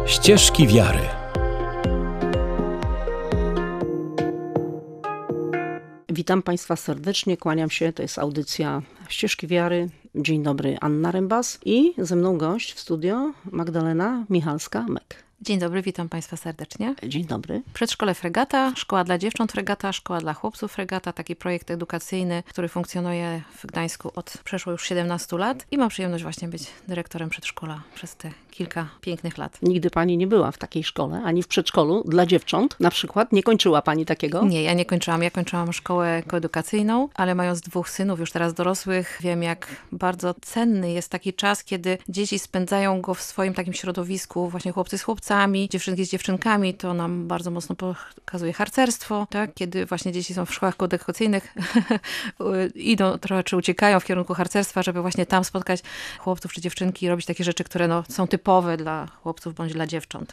Ścieżki wiary. Witam Państwa serdecznie, kłaniam się, to jest audycja Ścieżki Wiary. Dzień dobry, Anna Rembas i ze mną gość w studio Magdalena Michalska-Mek. Dzień dobry, witam Państwa serdecznie. Dzień dobry. Przedszkole Fregata, Szkoła dla Dziewcząt Fregata, Szkoła dla Chłopców Fregata, taki projekt edukacyjny, który funkcjonuje w Gdańsku od przeszło już 17 lat i mam przyjemność właśnie być dyrektorem przedszkola przez te kilka pięknych lat. Nigdy Pani nie była w takiej szkole, ani w przedszkolu dla dziewcząt na przykład? Nie kończyła Pani takiego? Nie, ja nie kończyłam. Ja kończyłam szkołę koedukacyjną, ale mając 2 synów, już teraz dorosłych, wiem, jak bardzo cenny jest taki czas, kiedy dzieci spędzają go w swoim takim środowisku, właśnie chłopcy z chłopcami, dziewczynki z dziewczynkami. To nam bardzo mocno pokazuje harcerstwo, tak? Kiedy właśnie dzieci są w szkołach koedukacyjnych, idą trochę, czy uciekają w kierunku harcerstwa, żeby właśnie tam spotkać chłopców czy dziewczynki i robić takie rzeczy, które są typowe dla chłopców bądź dla dziewcząt.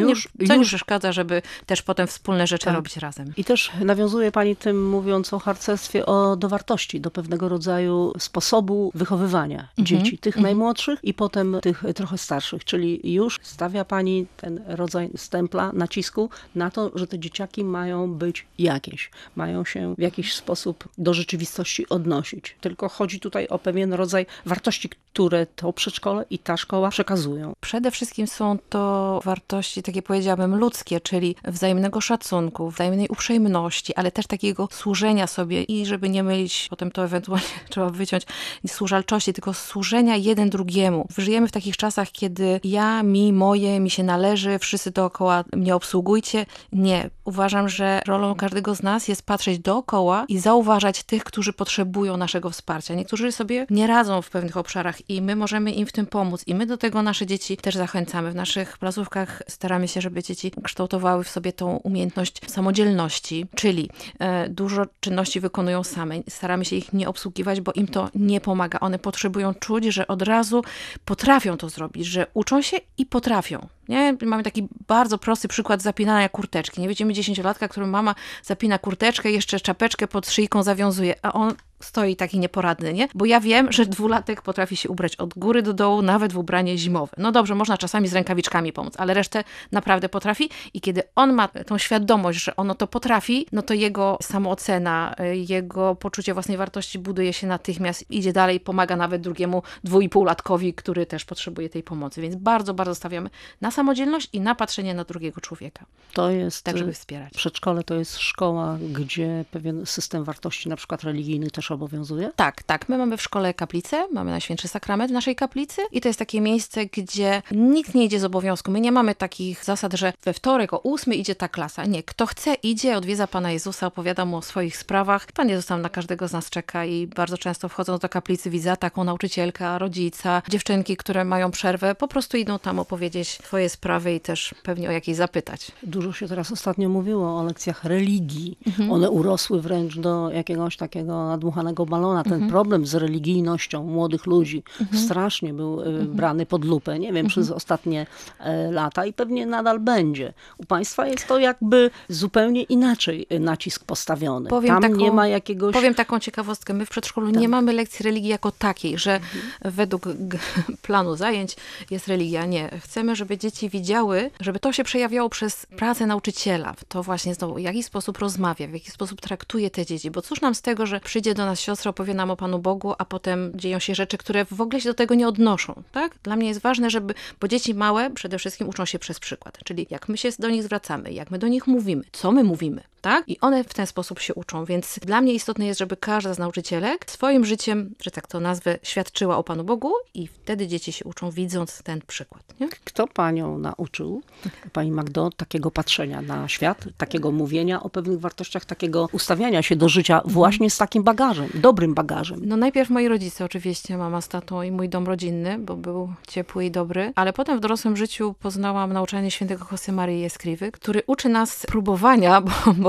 Co nie przeszkadza, żeby też potem wspólne rzeczy robić razem. I też nawiązuje Pani tym, mówiąc o harcerstwie, do wartości, do pewnego rodzaju sposobu wychowywania dzieci, tych najmłodszych i potem tych trochę starszych. Czyli już stawia Pani ten rodzaj stempla, nacisku na to, że te dzieciaki mają być jakieś. Mają się w jakiś sposób do rzeczywistości odnosić. Tylko chodzi tutaj o pewien rodzaj wartości, które to przedszkole i ta szkoła przekazują. Przede wszystkim są to wartości, takie powiedziałabym ludzkie, czyli wzajemnego szacunku, wzajemnej uprzejmości, ale też takiego służenia sobie i żeby nie mylić, potem to ewentualnie trzeba wyciąć, służalczości, tylko służenia jeden drugiemu. Żyjemy w takich czasach, kiedy ja, mi się należy, wszyscy dookoła mnie obsługujcie. Nie. Uważam, że rolą każdego z nas jest patrzeć dookoła i zauważać tych, którzy potrzebują naszego wsparcia. Niektórzy sobie nie radzą w pewnych obszarach i my możemy im w tym pomóc i my do tego nasze dzieci też zachęcamy. W naszych placówkach staramy się, żeby dzieci kształtowały w sobie tą umiejętność samodzielności, czyli dużo czynności wykonują same. Staramy się ich nie obsługiwać, bo im to nie pomaga. One potrzebują czuć, że od razu potrafią to zrobić, że uczą się i potrafią. Nie? Mamy taki bardzo prosty przykład zapinania kurteczki. Nie widzimy 10-latka, którym mama zapina kurteczkę, jeszcze czapeczkę pod szyjką zawiązuje, a on stoi taki nieporadny, nie? Bo ja wiem, że 2-latek potrafi się ubrać od góry do dołu, nawet w ubranie zimowe. No dobrze, można czasami z rękawiczkami pomóc, ale resztę naprawdę potrafi i kiedy on ma tą świadomość, że ono to potrafi, no to jego samoocena, jego poczucie własnej wartości buduje się natychmiast, idzie dalej, pomaga nawet drugiemu 2,5-latkowi, który też potrzebuje tej pomocy. Więc bardzo, bardzo stawiamy na samodzielność i na patrzenie na drugiego człowieka. To jest, tak żeby wspierać. Przedszkole to jest szkoła, gdzie pewien system wartości, na przykład religijny, też obowiązuje? Tak. My mamy w szkole kaplicę, mamy Najświętszy Sakrament w naszej kaplicy i to jest takie miejsce, gdzie nikt nie idzie z obowiązku. My nie mamy takich zasad, że we wtorek o 8 idzie ta klasa. Nie, kto chce idzie, odwiedza Pana Jezusa, opowiada Mu o swoich sprawach. Pan Jezus tam na każdego z nas czeka i bardzo często wchodzą do kaplicy, widzę taką nauczycielkę, rodzica, dziewczynki, które mają przerwę, po prostu idą tam opowiedzieć swoje sprawy i też pewnie o jakieś zapytać. Dużo się teraz ostatnio mówiło o lekcjach religii. One urosły wręcz do jakiegoś takiego nadmuchanego balona. Ten problem z religijnością młodych ludzi strasznie był brany pod lupę, nie wiem, przez ostatnie lata i pewnie nadal będzie. U Państwa jest to jakby zupełnie inaczej nacisk postawiony. Nie ma jakiegoś... Powiem taką ciekawostkę. My w przedszkolu nie mamy lekcji religii jako takiej, że według planu zajęć jest religia. Nie. Chcemy, żeby dzieci widziały, żeby to się przejawiało przez pracę nauczyciela. To właśnie znowu, w jaki sposób rozmawia, w jaki sposób traktuje te dzieci. Bo cóż nam z tego, że przyjdzie do nas siostra, opowie nam o Panu Bogu, a potem dzieją się rzeczy, które w ogóle się do tego nie odnoszą. Tak? Dla mnie jest ważne, bo dzieci małe przede wszystkim uczą się przez przykład. Czyli jak my się do nich zwracamy, jak my do nich mówimy, co my mówimy. Tak? I one w ten sposób się uczą, więc dla mnie istotne jest, żeby każda z nauczycielek swoim życiem, że tak to nazwę, świadczyła o Panu Bogu i wtedy dzieci się uczą, widząc ten przykład. Nie? Kto Panią nauczył, Pani Magdo, takiego patrzenia na świat, takiego mówienia o pewnych wartościach, takiego ustawiania się do życia właśnie z takim bagażem, dobrym bagażem? No najpierw moi rodzice oczywiście, mama z tatą i mój dom rodzinny, bo był ciepły i dobry, ale potem w dorosłym życiu poznałam nauczanie świętego José Marii Escrivy, który uczy nas próbowania, bo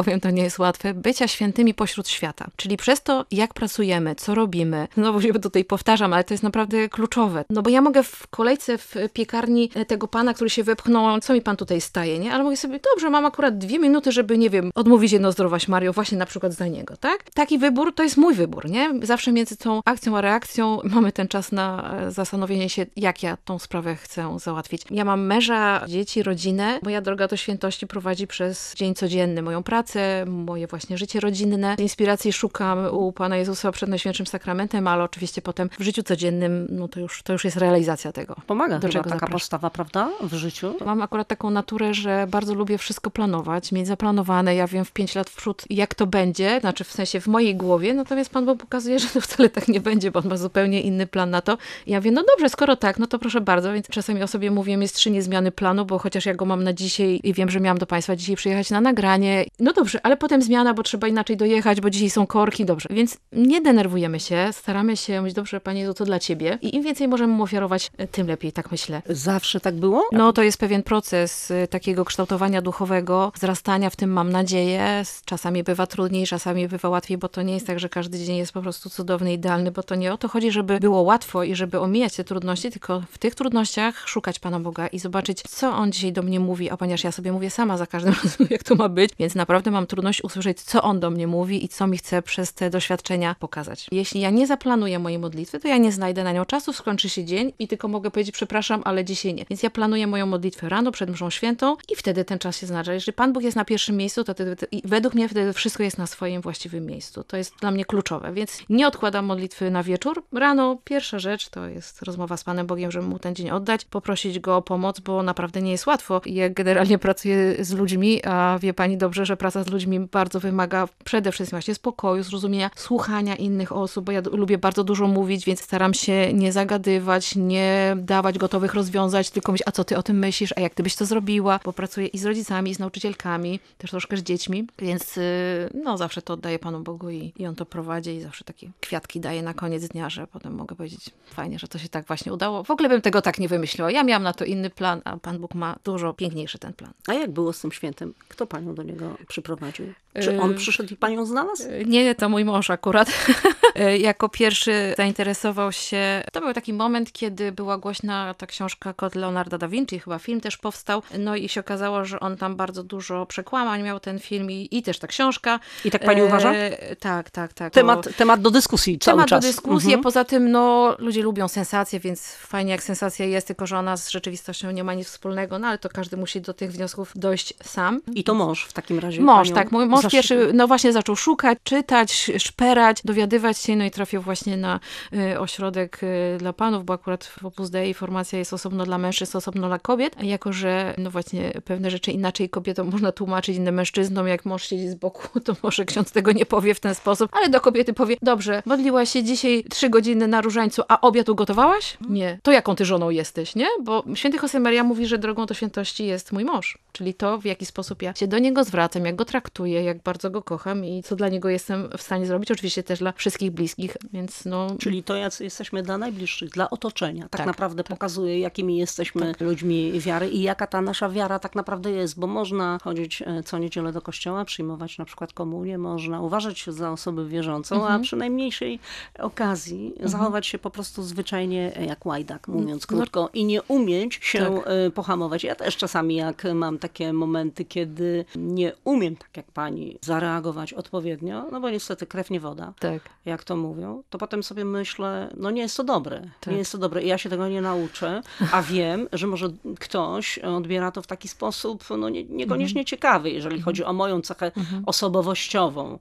powiem, to nie jest łatwe, bycia świętymi pośród świata. Czyli przez to, jak pracujemy, co robimy, znowu się tutaj powtarzam, ale to jest naprawdę kluczowe. No bo ja mogę w kolejce w piekarni tego pana, który się wepchnął, co mi pan tutaj staje, nie? Ale mogę sobie, dobrze, mam akurat 2 minuty, żeby, nie wiem, odmówić jedno zdrowaś Mario, właśnie na przykład za niego, tak? Taki wybór to jest mój wybór, nie? Zawsze między tą akcją a reakcją mamy ten czas na zastanowienie się, jak ja tą sprawę chcę załatwić. Ja mam męża, dzieci, rodzinę. Moja droga do świętości prowadzi przez dzień codzienny moją pracę, moje właśnie życie rodzinne. Inspiracji szukam u Pana Jezusa przed Najświętszym Sakramentem, ale oczywiście potem w życiu codziennym, no to już jest realizacja tego. Pomaga do chyba czego taka postawa, prawda? W życiu. Mam akurat taką naturę, że bardzo lubię wszystko planować, mieć zaplanowane. Ja wiem w 5 lat w przód, jak to będzie, znaczy w sensie w mojej głowie, natomiast Pan Bóg pokazuje, że to wcale tak nie będzie, bo On ma zupełnie inny plan na to. I ja wiem, no dobrze, skoro tak, no to proszę bardzo, więc czasami o sobie mówię, jest 3 niezmiany planu, bo chociaż ja go mam na dzisiaj i wiem, że miałam do Państwa dzisiaj przyjechać na nagranie, no dobrze, ale potem zmiana, bo trzeba inaczej dojechać, bo dzisiaj są korki, dobrze. Więc nie denerwujemy się, staramy się mówić, dobrze, Panie Jezu, to dla Ciebie. I im więcej możemy mu ofiarować, tym lepiej, tak myślę. Zawsze tak było? No to jest pewien proces takiego kształtowania duchowego, wzrastania w tym, mam nadzieję. Czasami bywa trudniej, czasami bywa łatwiej, bo to nie jest tak, że każdy dzień jest po prostu cudowny, idealny, bo to nie o to chodzi, żeby było łatwo i żeby omijać te trudności, tylko w tych trudnościach szukać Pana Boga i zobaczyć, co On dzisiaj do mnie mówi, a ponieważ ja sobie mówię sama za każdym razem, jak to ma być, więc naprawdę mam trudność usłyszeć, co On do mnie mówi i co mi chce przez te doświadczenia pokazać. Jeśli ja nie zaplanuję mojej modlitwy, to ja nie znajdę na nią czasu, skończy się dzień i tylko mogę powiedzieć, przepraszam, ale dzisiaj nie. Więc ja planuję moją modlitwę rano, przed mszą świętą i wtedy ten czas się znacza. Jeżeli Pan Bóg jest na pierwszym miejscu, to według mnie wtedy wszystko jest na swoim właściwym miejscu. To jest dla mnie kluczowe, więc nie odkładam modlitwy na wieczór. Rano pierwsza rzecz to jest rozmowa z Panem Bogiem, żeby Mu ten dzień oddać, poprosić Go o pomoc, bo naprawdę nie jest łatwo. Ja generalnie pracuję z ludźmi, a wie Pani dobrze, że praca z ludźmi bardzo wymaga przede wszystkim właśnie spokoju, zrozumienia, słuchania innych osób, bo ja lubię bardzo dużo mówić, więc staram się nie zagadywać, nie dawać gotowych rozwiązań, tylko myśleć, a co Ty o tym myślisz, a jak Ty byś to zrobiła, bo pracuję i z rodzicami, i z nauczycielkami, też troszkę z dziećmi, więc no zawsze to oddaję Panu Bogu i On to prowadzi i zawsze takie kwiatki daje na koniec dnia, że potem mogę powiedzieć, fajnie, że to się tak właśnie udało. W ogóle bym tego tak nie wymyśliła. Ja miałam na to inny plan, a Pan Bóg ma dużo piękniejszy ten plan. A jak było z tym świętym? Kto Panią do niego przyprowadził? Czy on przyszedł i Panią znalazł? Nie, to mój mąż akurat. Jako pierwszy zainteresował się. To był taki moment, kiedy była głośna ta książka Kod Leonarda da Vinci, chyba film też powstał. No i się okazało, że on tam bardzo dużo przekłamań miał ten film i też ta książka. I tak Pani uważa? Tak. Temat do dyskusji cały czas. Temat do dyskusji, poza tym no ludzie lubią sensacje, więc fajnie jak sensacja jest, tylko że ona z rzeczywistością nie ma nic wspólnego, no ale to każdy musi do tych wniosków dojść sam. I to mąż w takim razie. Mąż, tak. Mój mąż pierwszy, no właśnie zaczął szukać, czytać, szperać, dowiadywać się, no i trafił właśnie na ośrodek dla panów, bo akurat w Opus Dei formacja jest osobno dla mężczyzn, osobno dla kobiet, a jako, że no właśnie pewne rzeczy inaczej kobietom można tłumaczyć, innym mężczyznom, jak mąż siedzi z boku, to może ksiądz tego nie powie w ten sposób, ale do kobiety powie, dobrze, modliłaś się dzisiaj 3 godziny na różańcu, a obiad ugotowałaś? Nie. To jaką ty żoną jesteś, nie? Bo święty Josemaria mówi, że drogą do świętości jest mój mąż, czyli to, w jaki sposób ja się do niego zwracam, jak go traktuję, jak bardzo go kocham i co dla niego jestem w stanie zrobić, oczywiście też dla wszystkich bliskich, więc no... Czyli to, jacy jesteśmy dla najbliższych, dla otoczenia, tak naprawdę pokazuje, jakimi jesteśmy ludźmi wiary i jaka ta nasza wiara tak naprawdę jest, bo można chodzić co niedzielę do kościoła, przyjmować na przykład komunię, można uważać się za osobę wierzącą, a przy najmniejszej okazji zachować się po prostu zwyczajnie jak łajdak, mówiąc krótko, i nie umieć się pohamować. Ja też czasami, jak mam takie momenty, kiedy nie umiem, tak jak pani, zareagować odpowiednio, no bo niestety krew nie woda, jak to mówią, to potem sobie myślę, no nie jest to dobre. Nie jest to dobre i ja się tego nie nauczę, a wiem, że może ktoś odbiera to w taki sposób, no niekoniecznie ciekawy, jeżeli chodzi o moją cechę osobowościową.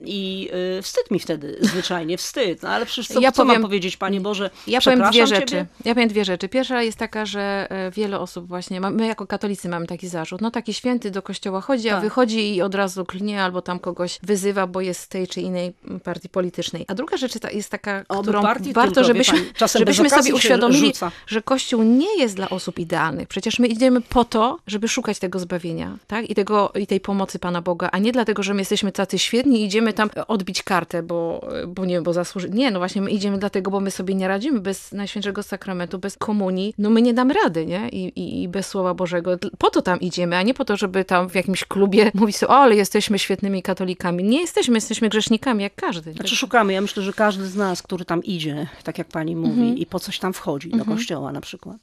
I wstyd mi wtedy, zwyczajnie wstyd. No, ale przecież co mam powiedzieć, Panie Boże, ja powiem dwie rzeczy. Pierwsza jest taka, że wiele osób właśnie, my jako katolicy mamy taki zarzut, no taki święty do kościoła chodzi, a wychodzi i od razu klnie albo tam kogoś wyzywa, bo jest z tej czy innej partii politycznej. A druga rzecz jest taka, którą warto, żebyśmy sobie uświadomili, że Kościół nie jest dla osób idealnych. Przecież my idziemy po to, żeby szukać tego zbawienia, tak? I tej pomocy Pana Boga, a nie dlatego, że my jesteśmy tacy świetni i idziemy tam odbić kartę, bo zasłużyli. Nie, no właśnie my idziemy dlatego, bo my sobie nie radzimy bez Najświętszego Sakramentu, bez komunii, no my nie damy rady, nie? I bez Słowa Bożego. Po to tam idziemy, a nie po to, żeby tam w jakimś klubie mówić sobie, ale jesteśmy świetnymi katolikami. Nie jesteśmy grzesznikami jak każdy. Znaczy szukamy. Ja myślę, że każdy z nas, który tam idzie, tak jak pani mówi, i po coś tam wchodzi, do kościoła na przykład,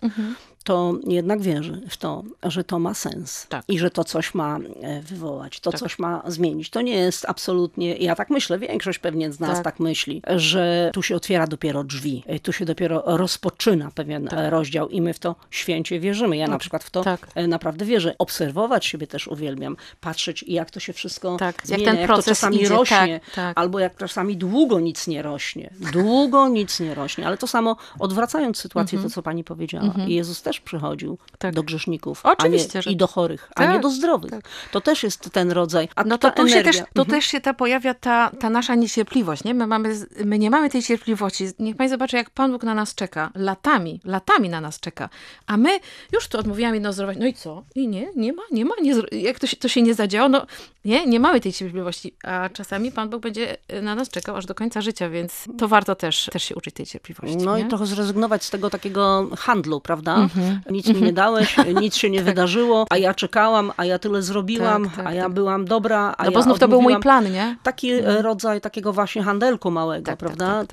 to jednak wierzy w to, że to ma sens. Tak. I że to coś ma wywołać, to coś ma zmienić. To nie jest absolutnie, ja tak myślę, większość pewnie z nas tak myśli, że tu się otwiera dopiero drzwi, tu się dopiero rozpoczyna pewien rozdział i my w to święcie wierzymy. Ja na przykład w to naprawdę wierzę. Obserwować siebie też uwielbiam, patrzeć jak to się wszystko zmienia, jak ten proces to czasami idzie. rośnie, Tak. albo jak czasami długo nic nie rośnie. Długo nic nie rośnie, ale to samo odwracając sytuację, to co pani powiedziała. Jezus też przychodził do grzeszników, Oczywiście, i do chorych, a nie do zdrowych. To też jest ten rodzaj. A no ta to tu energia. też się pojawia ta nasza niecierpliwość. Nie? My nie mamy tej cierpliwości. Niech pani zobaczy, jak Pan Bóg na nas czeka. Latami na nas czeka. A my już tu odmówiamy jedno zdrowie. No i co? I nie ma. Jak to się nie zadziało? No nie mamy tej cierpliwości. A czasami Pan Bóg będzie na nas czekał aż do końca życia, więc to warto też się uczyć tej cierpliwości. No nie? i trochę zrezygnować z tego takiego handlu, prawda? Nic mi nie dałeś, nic się nie wydarzyło, a ja czekałam, a ja tyle zrobiłam, a ja byłam dobra, a no ja bo znów to był mój plan, nie? Taki rodzaj takiego właśnie handelku małego, prawda?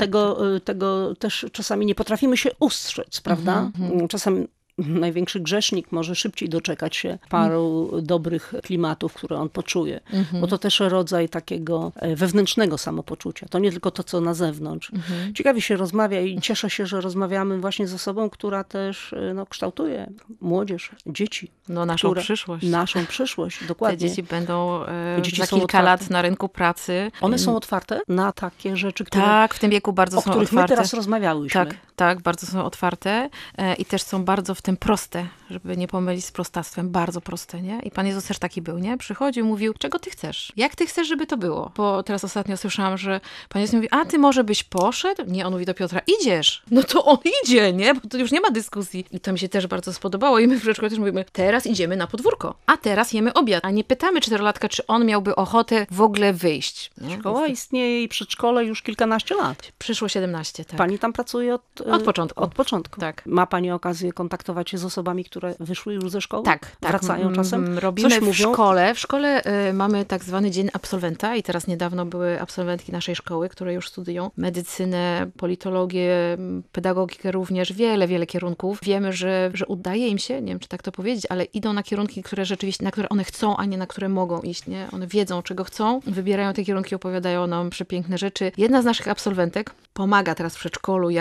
Tego też czasami nie potrafimy się ustrzec, prawda? Czasem największy grzesznik może szybciej doczekać się paru dobrych klimatów, które on poczuje. Bo to też rodzaj takiego wewnętrznego samopoczucia. To nie tylko to, co na zewnątrz. Ciekawie się rozmawia i cieszę się, że rozmawiamy właśnie z osobą, która też kształtuje młodzież, dzieci. No naszą przyszłość. Naszą przyszłość, dokładnie. Te dzieci będą dzieci za są kilka otwarte. lat na rynku pracy. One są otwarte na takie rzeczy, które, tak, w tym wieku bardzo o są których otwarte. my teraz rozmawiałyśmy. Tak, bardzo są otwarte i też są bardzo w tym proste, żeby nie pomylić z prostactwem, bardzo proste, nie? I Pan Jezus też taki był, nie? Przychodził, mówił, czego ty chcesz? Jak ty chcesz, żeby to było? Bo teraz ostatnio słyszałam, że Pan Jezus mówi, a ty może byś poszedł? Nie, on mówi do Piotra, idziesz. No to on idzie, nie? Bo to już nie ma dyskusji. I to mi się też bardzo spodobało i my w przedszkolu też mówimy, teraz idziemy na podwórko, a teraz jemy obiad, a nie pytamy czterolatka, czy on miałby ochotę w ogóle wyjść. Nie? Szkoła istnieje i przedszkole już kilkanaście lat. Przyszło 17, tak. Pani tam pracuje od początku. Od początku. Tak. Ma pani okazję kontaktować się z osobami, które wyszły już ze szkoły? Tak. Wracają czasem? Robimy Coś w mówią? szkole. W szkole mamy tak zwany dzień absolwenta i teraz niedawno były absolwentki naszej szkoły, które już studiują medycynę, politologię, pedagogikę również, wiele kierunków. Wiemy, że udaje im się, nie wiem, czy tak to powiedzieć, ale idą na kierunki, które rzeczywiście, na które one chcą, a nie na które mogą iść, nie? One wiedzą, czego chcą, wybierają te kierunki, opowiadają nam przepiękne rzeczy. Jedna z naszych absolwentek pomaga teraz w przedszkolu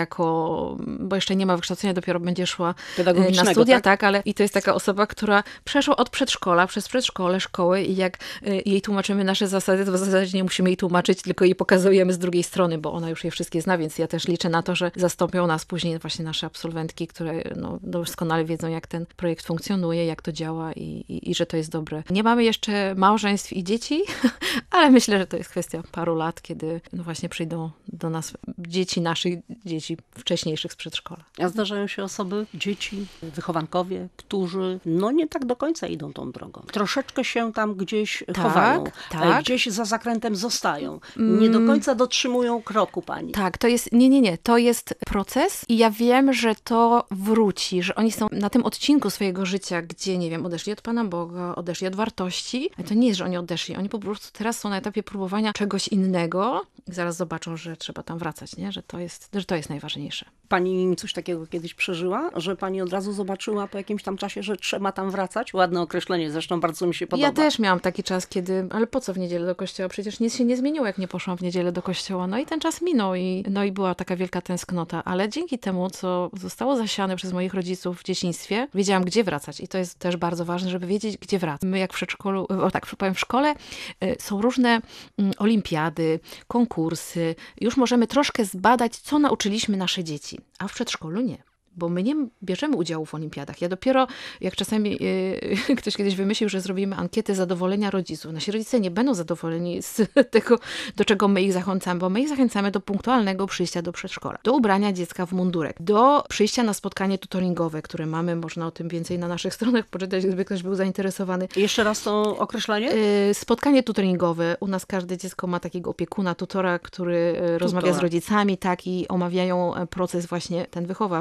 bo jeszcze nie ma wykształcenia, dopiero będzie szła na studia, tak? Ale i to jest taka osoba, która przeszła od przedszkola, przez przedszkole, szkoły i jak jej tłumaczymy nasze zasady, to w zasadzie nie musimy jej tłumaczyć, tylko jej pokazujemy z drugiej strony, bo ona już je wszystkie zna, więc ja też liczę na to, że zastąpią nas później właśnie nasze absolwentki, które doskonale wiedzą, jak ten projekt funkcjonuje, jak to działa i że to jest dobre. Nie mamy jeszcze małżeństw i dzieci, ale myślę, że to jest kwestia paru lat, kiedy właśnie przyjdą do nas naszych dzieci wcześniejszych z przedszkola. A zdarzają się osoby, dzieci, wychowankowie, którzy nie tak do końca idą tą drogą. Troszeczkę się tam gdzieś chowają. Tak. Gdzieś za zakrętem zostają. Nie do końca dotrzymują kroku pani. Tak, to jest, nie, to jest proces i ja wiem, że to wróci, że oni są na tym odcinku swojego życia, gdzie, nie wiem, odeszli od Pana Boga, odeszli od wartości. To nie jest, że oni odeszli, oni po prostu teraz są na etapie próbowania czegoś innego i zaraz zobaczą, że trzeba tam wracać, nie? Że to jest najważniejsze. Pani coś takiego kiedyś przeżyła? Że pani od razu zobaczyła po jakimś tam czasie, że trzeba tam wracać? Ładne określenie, zresztą bardzo mi się podoba. Ja też miałam taki czas, ale po co w niedzielę do kościoła? Przecież nic się nie zmieniło, jak nie poszłam w niedzielę do kościoła. No i ten czas minął i była taka wielka tęsknota. Ale dzięki temu, co zostało zasiane przez moich rodziców w dzieciństwie, wiedziałam, gdzie wracać. I to jest też bardzo ważne, żeby wiedzieć, gdzie wracać. My jak w przedszkolu, powiem, w szkole są różne olimpiady, konkursy. Już możemy troszkę zbadać, co nauczyliśmy nasze dzieci. A w przedszkolu nie. Bo my nie bierzemy udziału w olimpiadach. Ja dopiero, jak czasami ktoś kiedyś wymyślił, że zrobimy ankietę zadowolenia rodziców. Nasi rodzice nie będą zadowoleni z tego, do czego my ich zachęcamy, bo my ich zachęcamy do punktualnego przyjścia do przedszkola, do ubrania dziecka w mundurek, do przyjścia na spotkanie tutoringowe, które mamy, można o tym więcej na naszych stronach poczytać, gdyby ktoś był zainteresowany. Jeszcze raz to określenie? Spotkanie tutoringowe. U nas każde dziecko ma takiego opiekuna, tutora, który rozmawia z rodzicami, tak, i omawiają proces właśnie ten wychowawczy, edukacyjny,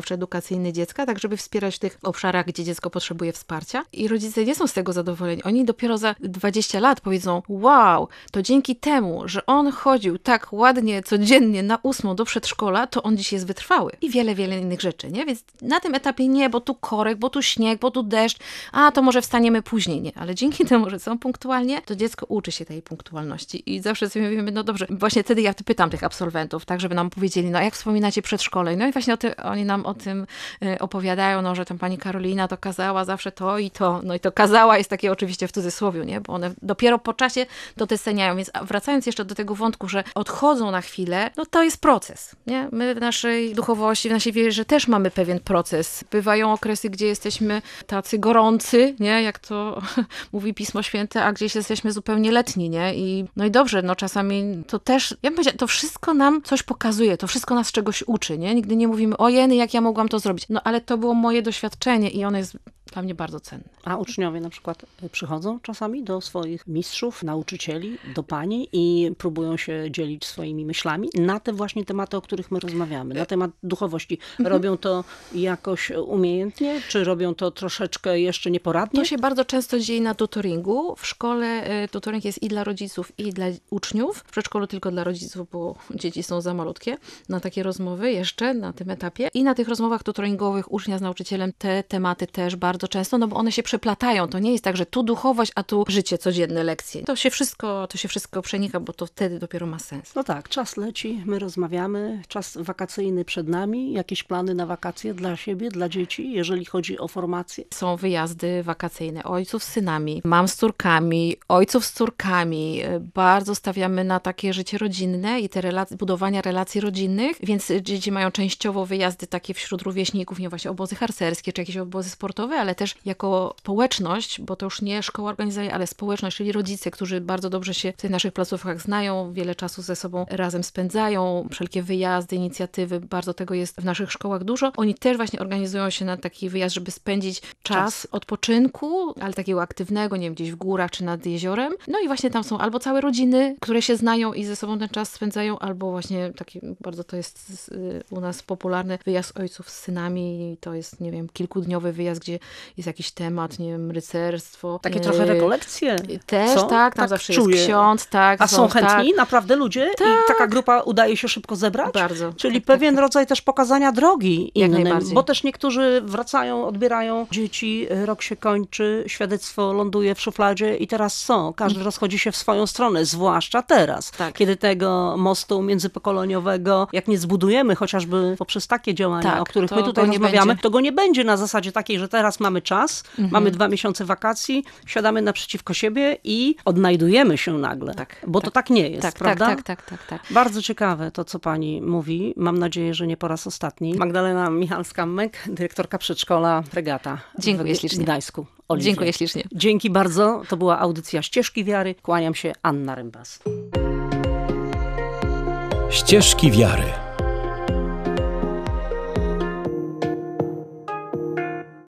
edukacyjny dziecka, tak żeby wspierać w tych obszarach, gdzie dziecko potrzebuje wsparcia. I rodzice nie są z tego zadowoleni. Oni dopiero za 20 lat powiedzą, wow, to dzięki temu, że on chodził tak ładnie codziennie na 8 do przedszkola, to on dziś jest wytrwały. I wiele, wiele innych rzeczy, nie? Więc na tym etapie nie, bo tu korek, bo tu śnieg, bo tu deszcz, a to może wstaniemy później, nie. Ale dzięki temu, że są punktualnie, to dziecko uczy się tej punktualności. I zawsze sobie mówimy, no dobrze, właśnie wtedy ja pytam tych absolwentów, tak, żeby nam powiedzieli, no jak wspominacie przedszkole? No i właśnie oni nam o tym opowiadają, no, że tam pani Karolina to kazała zawsze to i to. No i to kazała jest takie oczywiście w cudzysłowie, nie? Bo one dopiero po czasie to doceniają. Więc wracając jeszcze do tego wątku, że odchodzą na chwilę, no to jest proces, nie? My w naszej duchowości, w naszej wierze też mamy pewien proces. Bywają okresy, gdzie jesteśmy tacy gorący, nie? Jak to mówi Pismo Święte, a gdzieś jesteśmy zupełnie letni, nie? No i dobrze, no czasami to też, ja bym powiedziała, to wszystko nam coś pokazuje, to wszystko nas czegoś uczy, nie? Nigdy nie mówimy, o jeny, jak ja mogłam to zrobić. No ale to było moje doświadczenie i ono jest dla mnie bardzo cenne. A uczniowie na przykład przychodzą czasami do swoich mistrzów, nauczycieli, do pani i próbują się dzielić swoimi myślami na te właśnie tematy, o których my rozmawiamy, na temat duchowości. Robią to jakoś umiejętnie, czy robią to troszeczkę jeszcze nieporadnie? To się bardzo często dzieje na tutoringu. W szkole tutoring jest i dla rodziców, i dla uczniów. W przedszkolu tylko dla rodziców, bo dzieci są za malutkie na takie rozmowy jeszcze na tym etapie. I na tych rozmowach tutoringowych ucznia z nauczycielem te tematy też bardzo często, no bo one się przeplatają. To nie jest tak, że tu duchowość, a tu życie, codzienne lekcje. To się wszystko przenika, bo to wtedy dopiero ma sens. No tak, czas leci, my rozmawiamy, czas wakacyjny przed nami. Jakieś plany na wakacje dla siebie, dla dzieci, jeżeli chodzi o formację? Są wyjazdy wakacyjne ojców z synami, mam z córkami, ojców z córkami. Bardzo stawiamy na takie życie rodzinne i te budowania relacji rodzinnych, więc dzieci mają częściowo wyjazdy takie wśród rówieśników, nie właśnie obozy harcerskie, czy jakieś obozy sportowe, ale też jako społeczność, bo to już nie szkoła organizuje, ale społeczność, czyli rodzice, którzy bardzo dobrze się w tych naszych placówkach znają, wiele czasu ze sobą razem spędzają, wszelkie wyjazdy, inicjatywy, bardzo tego jest w naszych szkołach dużo. Oni też właśnie organizują się na taki wyjazd, żeby spędzić czas odpoczynku, ale takiego aktywnego, nie wiem, gdzieś w górach czy nad jeziorem. No i właśnie tam są albo całe rodziny, które się znają i ze sobą ten czas spędzają, albo właśnie taki, bardzo to jest u nas popularny wyjazd ojców z synami. To jest, nie wiem, kilkudniowy wyjazd, gdzie jest jakiś temat, nie wiem, rycerstwo. Takie trochę rekolekcje. Też, co? tak, tam zawsze jest ksiądz, tak. A są chętni naprawdę ludzie? Tak. I taka grupa udaje się szybko zebrać? Bardzo. Czyli pewien rodzaj też pokazania drogi innym, najbardziej. bo też niektórzy wracają, odbierają dzieci, rok się kończy, świadectwo ląduje w szufladzie i teraz co? Każdy rozchodzi się w swoją stronę, zwłaszcza teraz, kiedy tego mostu międzypokoleniowego, jak nie zbudujemy chociażby poprzez takie działania, o których my tutaj rozmawiamy, to go nie będzie na zasadzie takiej, że teraz mamy czas, mamy 2 miesiące wakacji, siadamy naprzeciwko siebie i odnajdujemy się nagle. Bo to tak nie jest, prawda? Tak. Bardzo ciekawe to, co pani mówi. Mam nadzieję, że nie po raz ostatni. Magdalena Michalska-Mek, dyrektorka przedszkola Regata w Gdańsku. Oliwie. Dziękuję ślicznie. Dzięki bardzo. To była audycja Ścieżki Wiary. Kłaniam się, Anna Rembas. Ścieżki Wiary.